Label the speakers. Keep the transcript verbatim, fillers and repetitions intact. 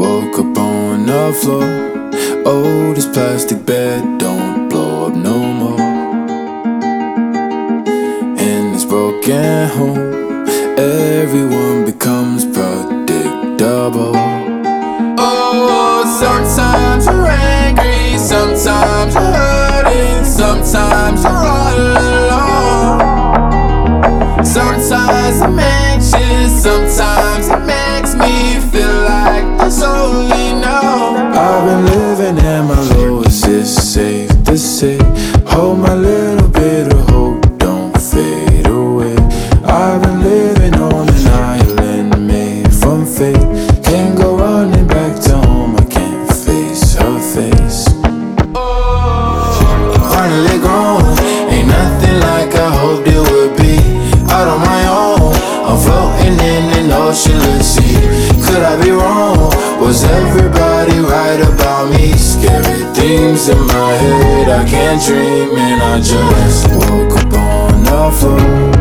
Speaker 1: Woke up on the floor. Oh, this plastic bed don't blow up no more. In this broken home, everyone becomes predictable. Oh, sometimes you're angry, sometimes you're hurting, sometimes you're all alone. Sometimes I'm anxious, sometimes it makes me feel like there's only no. I've been living at my lowest, it's safe to say. Hold my little bit of hope, don't fade away. I've been living on an island made from fate. Can't go running back to home, I can't face her face. Finally grown, ain't nothing like I hoped it would be. Out on my own, I'm floating in an oceanless sea. Could I be wrong? Was everybody right about me? Scary things in my head, I can't dream, and I just woke up on the floor.